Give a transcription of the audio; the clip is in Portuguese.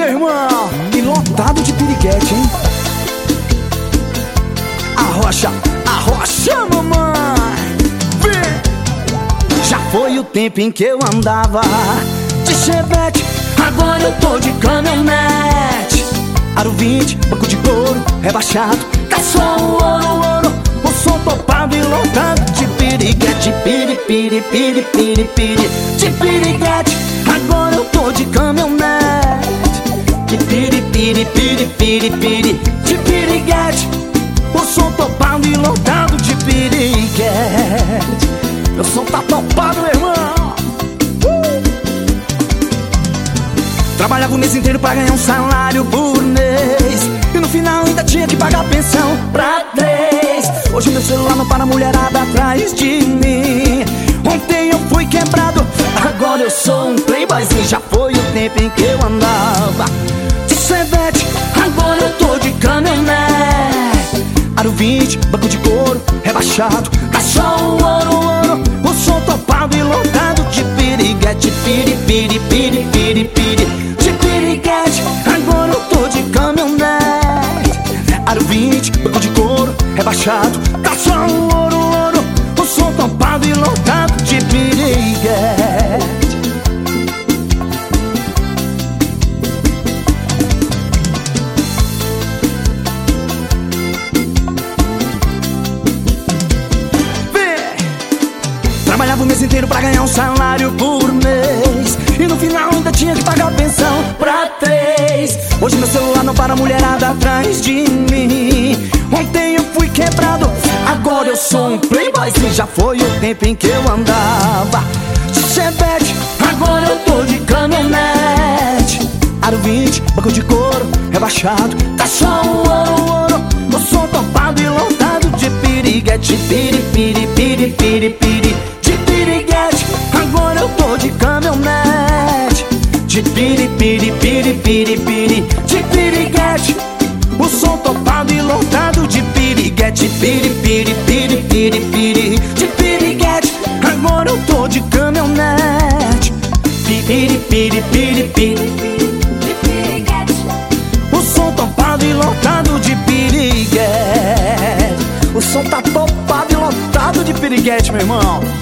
meu irmão. E lotado de piriguete, hein? Arrocha, mamãe. Vem. Já foi o tempo em que eu andava de chevette, agora eu tô de caminhonete. Aro 20, banco de couro, rebaixado, caçou ouro. O som topado e lotado de piriguete. Piri, de piriguete. Agora eu tô de caminhonete. De piri, de piriguete. O som topado e lotado de piriguete. Meu som tá topado, meu irmão. Trabalhava o mês inteiro pra ganhar um salário por mês, e no final ainda tinha que pagar pensão pra 3. Hoje meu celular não para, a mulherada atrás de mim. Ontem eu fui quebrado, agora eu sou um playboyzinho. Já foi o tempo em que eu andava de chevette, agora eu tô de caminhonete. Aro 20, banco de couro, rebaixado, cachorro, ouro. O som topado e lotado de piriguete. Piri, de piriguete. Agora eu tô de caminhonete. Aro 20, banco de couro, rebaixado, cachorro, ouro. O som topado e lotado de piriguete. Trabalhava o mês inteiro pra ganhar um salário por mês, e no final ainda tinha que pagar pensão pra 3. Hoje meu celular não para, a mulherada atrás de mim. Ontem eu fui quebrado, agora eu sou um playboyzinho. Já foi o tempo em que eu andava de chevette, agora eu tô de caminhonete. Aro 20, banco de couro, rebaixado, cachorro, ouro. O som topado e lotado de piriguete. Piri, de piriguete. Agora eu tô de caminhonete. De piri, de piriguete. O som topado e lotado de piriguete. Piri, de piriguete. Agora eu tô de caminhonete. Piri, de piriguete. O som topado e lotado de piriguete. O som tá topado e lotado de piriguete, meu irmão.